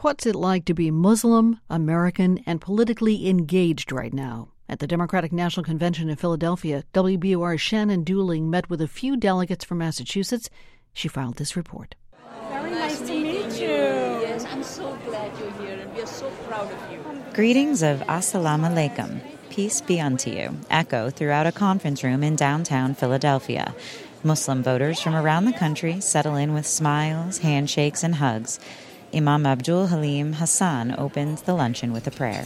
What's it like to be Muslim, American, and politically engaged right now? At the Democratic National Convention in Philadelphia, WBUR's Shannon Dooling met with a few delegates from Massachusetts. She filed this report. Very nice to meet you. Yes, I'm so glad you're here, and we're so proud of you. Greetings of Assalamu Alaikum, peace be unto you, echo throughout a conference room in downtown Philadelphia. Muslim voters from around the country settle in with smiles, handshakes, and hugs. Imam Abdul Halim Hassan opens the luncheon with a prayer.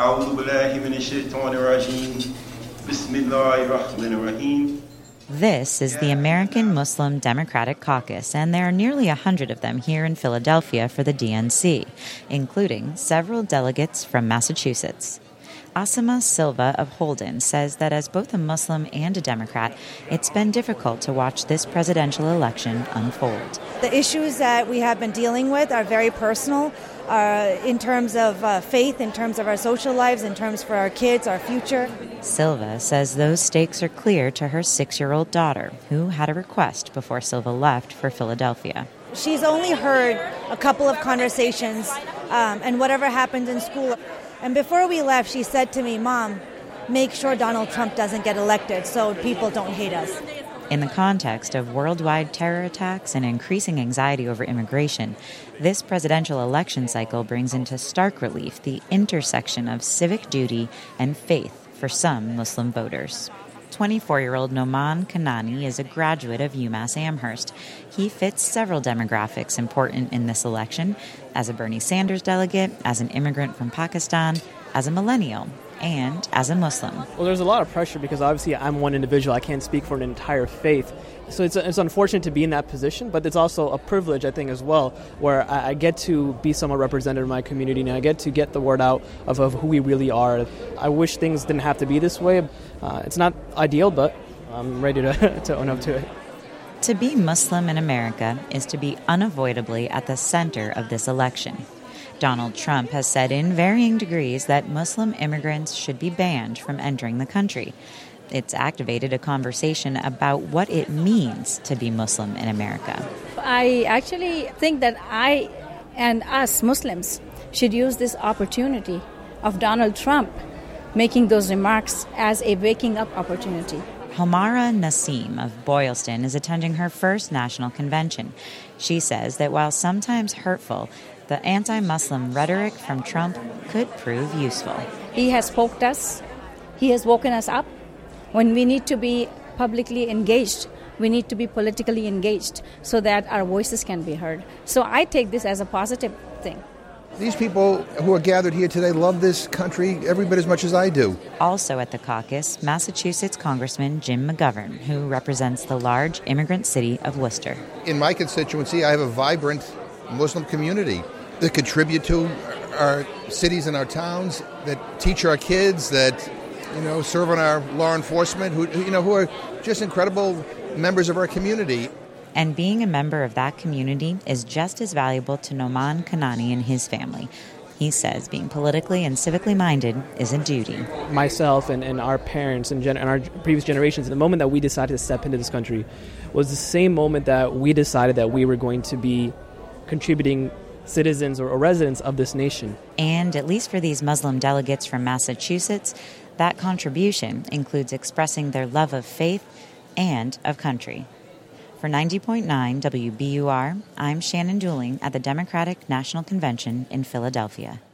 This is the American Muslim Democratic Caucus, and there are nearly 100 of them here in Philadelphia for the DNC, including several delegates from Massachusetts. Asima Silva of Holden says that as both a Muslim and a Democrat, it's been difficult to watch this presidential election unfold. The issues that we have been dealing with are very personal in terms of faith, in terms of our social lives, in terms for our kids, our future. Silva says those stakes are clear to her 6-year-old daughter, who had a request before Silva left for Philadelphia. She's only heard a couple of conversations and whatever happened in school. And before we left, she said to me, "Mom, make sure Donald Trump doesn't get elected so people don't hate us." In the context of worldwide terror attacks and increasing anxiety over immigration, this presidential election cycle brings into stark relief the intersection of civic duty and faith for some Muslim voters. 24-year-old Noman Kanani is a graduate of UMass Amherst. He fits several demographics important in this election, as a Bernie Sanders delegate, as an immigrant from Pakistan, as a millennial, and as a Muslim. Well, there's a lot of pressure because obviously I'm one individual. I can't speak for an entire faith. So it's unfortunate to be in that position, but it's also a privilege, I think, as well, where I get to be somewhat represented in my community and I get to get the word out of who we really are. I wish things didn't have to be this way. It's not ideal, but I'm ready to own up to it. To be Muslim in America is to be unavoidably at the center of this election. Donald Trump has said in varying degrees that Muslim immigrants should be banned from entering the country. It's activated a conversation about what it means to be Muslim in America. I actually think that I and us Muslims should use this opportunity of Donald Trump making those remarks as a waking up opportunity. Homara Nasim of Boylston is attending her first national convention. She says that while sometimes hurtful, the anti-Muslim rhetoric from Trump could prove useful. He has poked us. He has woken us up. When we need to be publicly engaged, we need to be politically engaged so that our voices can be heard. So I take this as a positive thing. These people who are gathered here today love this country every bit as much as I do. Also at the caucus, Massachusetts Congressman Jim McGovern, who represents the large immigrant city of Worcester. In my constituency, I have a vibrant Muslim community that contribute to our cities and our towns, that teach our kids, that serve on our law enforcement, who are just incredible members of our community. And being a member of that community is just as valuable to Noman Kanani and his family. He says being politically and civically minded is a duty. Myself and our parents and our previous generations, the moment that we decided to step into this country was the same moment that we decided that we were going to be contributing citizens or residents of this nation. And at least for these Muslim delegates from Massachusetts, that contribution includes expressing their love of faith and of country. For 90.9 WBUR, I'm Shannon Dooling at the Democratic National Convention in Philadelphia.